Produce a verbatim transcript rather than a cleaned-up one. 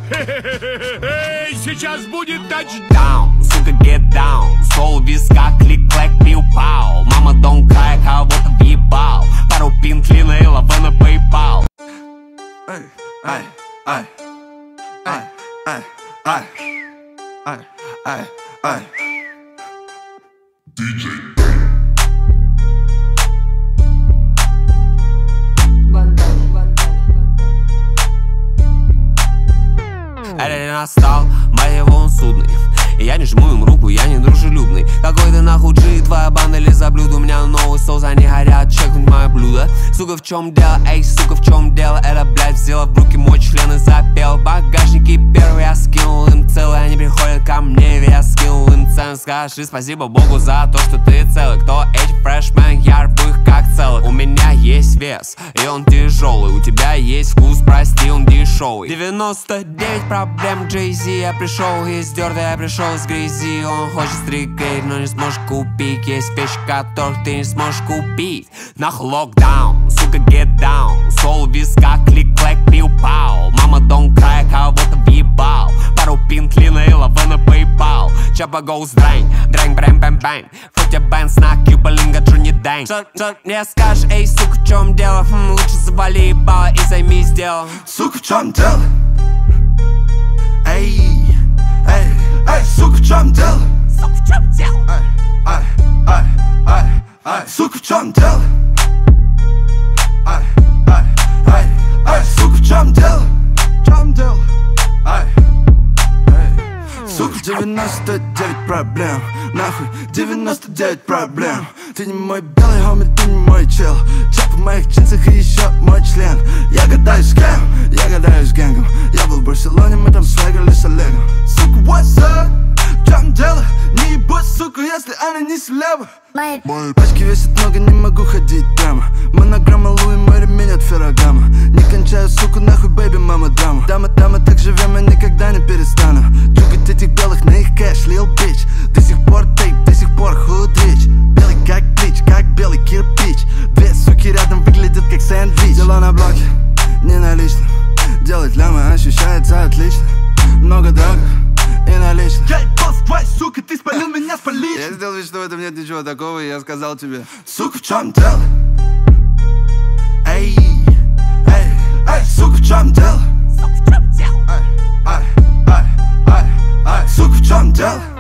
Эй, сейчас будет тачдаун. Сука, get down. Сол в висках, клик-клэк, пиу-пау. Мама, don't cry, кого-то въебал. Пару пинтли на лаве на PayPal. Ай, ай, ай, ай, ай, ай, ай, ай, ай. диджей Элли настал, моего он судный. И я не жму им руку, я не дружелюбный. Какой ты нахуй джи, твоя банда ли за блюдо? У меня новый соус, они горят, чекнуть мое блюдо. Сука, в чем дело, эй, сука, в чем дело? Это, блядь, взяла в руки мой член и запел. Багажники первый я скинул им целый. Они приходят ко мне, ведь я скинул им цену. Скажи спасибо Богу за то, что ты целый. Кто эти фрешмен, я рву их как целых. У меня есть вес, и он тяжелый. У тебя есть вкус, прости, он дешевый. девяносто девять проблем Джей-Зи. Я пришел из дерда, я пришел с грязи. Он хочет стрикать, но не сможешь купить. Есть вещи, которых ты не сможешь купить. Нахуй локдаун, сука, get down. Сол в висках, клик-клэк, пиу-пау. Мама, don't cry, кого-то въебал. Пару пинтли на лаве на PayPal. Чапа goes драйн, драйн, брэм, бэм, бэм. Фотя бэнс на Кьюба-линга, Джонни Дэнг. Что, что мне скажешь, эй, сука, в чем дело? Хм, лучше завали ебало и займись делом. Сука, в чем дело? Эй, эй, эй, сука, в чем дело? Сука, в чем дело? Ай, ай, ай, ай, ай, сука, в чем дело? Ай, ай, ай, ай, сука, в чем дело? В чем дело? Ай, ай, сука, девяносто девять проблем. Нахуй, девяносто девять проблем. Ты не мой белый хоми, ты не мой чел. Чап в моих джинсах и еще мой член. Я гадаюсь с кем? Я гадаюсь с гэнгом. Я был в Барселоне, мы там свегали с Олегом. Сука, what's up? В чем дело? Не ебать, сука, если она не слева. Мои пачки весят много, не могу ходить прямо. Монограмма Луи, мой ремень от Феррагама. Не кончаю, сука, нахуй, бэйби, мама, дама. Дама, дама, так живем, я никогда не перестану. Джугать этих белых на их кэш, лил бич. До сих пор тейк, до сих пор худрич. Белый как блич, как белый кирпич. Две суки рядом выглядят как сэндвич. Дела на блоке, не налично. Делать лямы ощущается отлично. Много драгов и наличных. Эй, босс, твой, сука, ты спалил меня с поличным. Я сделал вид, что в этом нет ничего такого, и я сказал тебе: сука, в чем дело? Эй, эй, эй, сука, в чем дело? Сука, в чем дело? Ай, ай, ай, ай, ай, сука, в чем дело?